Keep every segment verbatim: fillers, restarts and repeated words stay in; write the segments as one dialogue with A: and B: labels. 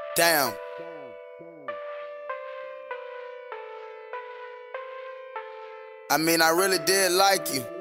A: Damn. I mean, I really did like you.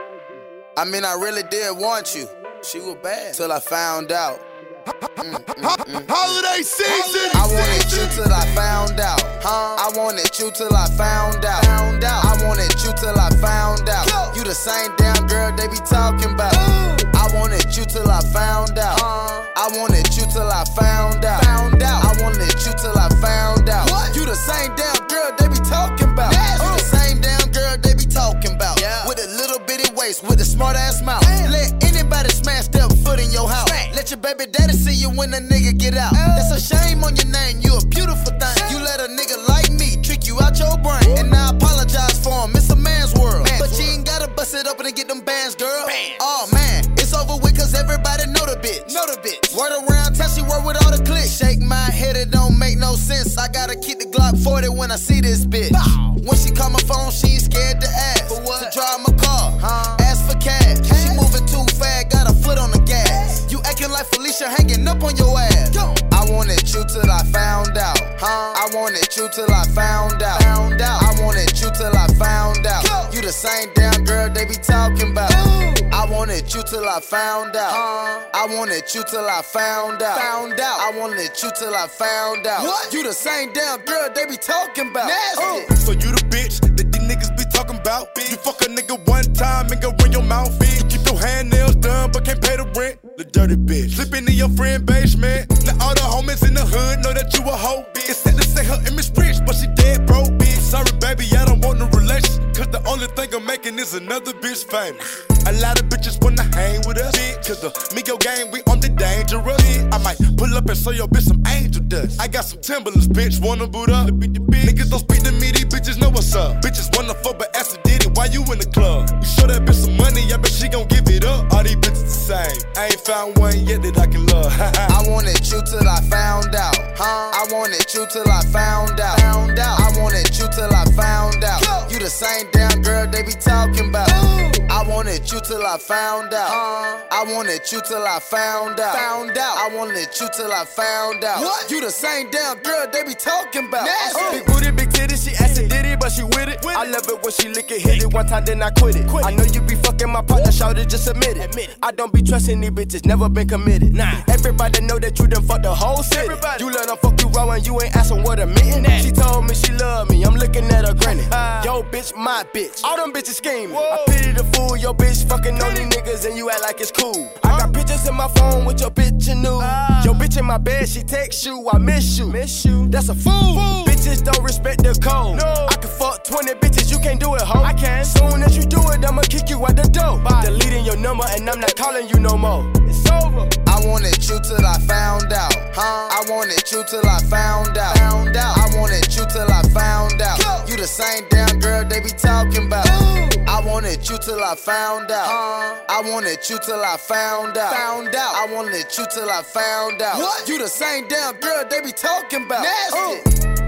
A: I mean, I really did want you. She was bad till I found out. Mm, mm, mm.
B: Holiday season.
A: I wanted you till I found out. Huh? I wanted you till I found out. Found out. I wanted you till I found out. Go. You the same damn girl they be talking about. Ooh. I wanted you till I found out. Huh? I wanted you till I found out. Found out. I wanted you till I found out. What? You the same damn girl they be talking about. Yes. You the same damn girl they be talking about. Yeah. With a little bitty waist, with a smart ass mouth. Damn. Let anybody smash step foot in your house. Smack. Let your baby daddy see you when a nigga get out. Uh. That's a shame on your name, you a beautiful thing. Shame. You let a nigga like me trick you out your brain. Ooh. And I apologize for him, it's a man's world. Man's but world. You ain't gotta bust it open and get them bands, girl. Bam. Oh man, it's over with cause everybody know the bitch. Know the bitch. Word around, tell she work with all the clicks. Shake my head, it don't make no sense. I gotta keep the Glock forty when I see this bitch. Bow. When she call my phone, she ain't scared to ask. For what? To drive my car, huh? Ask for cash. cash. She moving too fast, got a foot on the gas. You acting like Felicia hanging up on your ass. Go. I wanted you till I found out. Huh? I wanted you till I found out. Found out. I wanted you till I found out. Go. You the same damn girl they be talking about. Ooh. I wanted you till I found out. Huh? I wanted you till I found out. Found out. I wanted you till I found out. What? You the same damn girl they be talking about. Nasty.
B: Uh. So you the bitch that these niggas be talking about. Bitch. You fuck a nigga one time and go run your mouth. Bitch. You keep your hand nails done but can't pay the rent. The dirty bitch. Slipping in your friend basement. Now all the homies in the hood know that you a hoe. Bitch. It's sad to say her image rich, but she dead broke. Bitch. Sorry baby, I don't want no relation. Cause the only thing I'm making is another bitch famous. A lot of bitches wanna hang with us. Bitch. Cause the Migo gang, we on the dangerous. Bitch. I might pull up and show your bitch some angel dust. I got some Timberlands, bitch, wanna boot up. Niggas don't speak to me, these bitches know what's up. Bitches wanna fuck but acid did it, why you in the club? You show that bitch some money, I bet she gon' give it up. All these bitches the same, I ain't found one yet that I can love.
A: I wanted you till I found out. Huh? I wanted you till I found out. Found out. I wanted you till I found out. Go. You the same damn girl they be talking about. Ooh. I wanted you till I found out. Huh? I wanted you till I found out. Found out. I wanted you till I found out. What? You the same damn girl they be talking about.
C: Uh. Big booty, big titty, she acid did it, but she with it. With I love it when she lick it, hit it one time, then I quit it. Quit I know you be fucking my partner, shout it, just admit it. admit it. I don't be trusting these bitches, never been committed. Nah. Everybody know that you done fucked the whole city. Everybody. You let them fuck you raw and you ain't asking what a meeting. Nah. She told me she love me, I'm looking at her grinning. Uh. Yo bitch, my bitch, all them bitches scheming. Whoa. I pity the fool, your bitch fucking on these niggas and you act like it's cool. Huh? I got pictures in my phone with your bitch and new. Uh. Your bitch in my bed, she text you, I miss you. Miss you. That's a fool. fool. Bitches don't respect the code. No. I can fuck twenty bitches, you can't do it, ho. I can. Soon as you do it, I'ma kick you out the door. Bye. Deleting your number and I'm not calling you no more. It's over.
A: I wanted you till I found out. Huh? I wanted you till I found out. Found out. I wanted you till I found out. Go. You the same damn girl they be talking about. Ooh. I wanted you till I found out. Huh? I wanted you till I found out. Found out. I wanted you till I found out. What? You the same damn girl they be talking about. Nasty. Uh.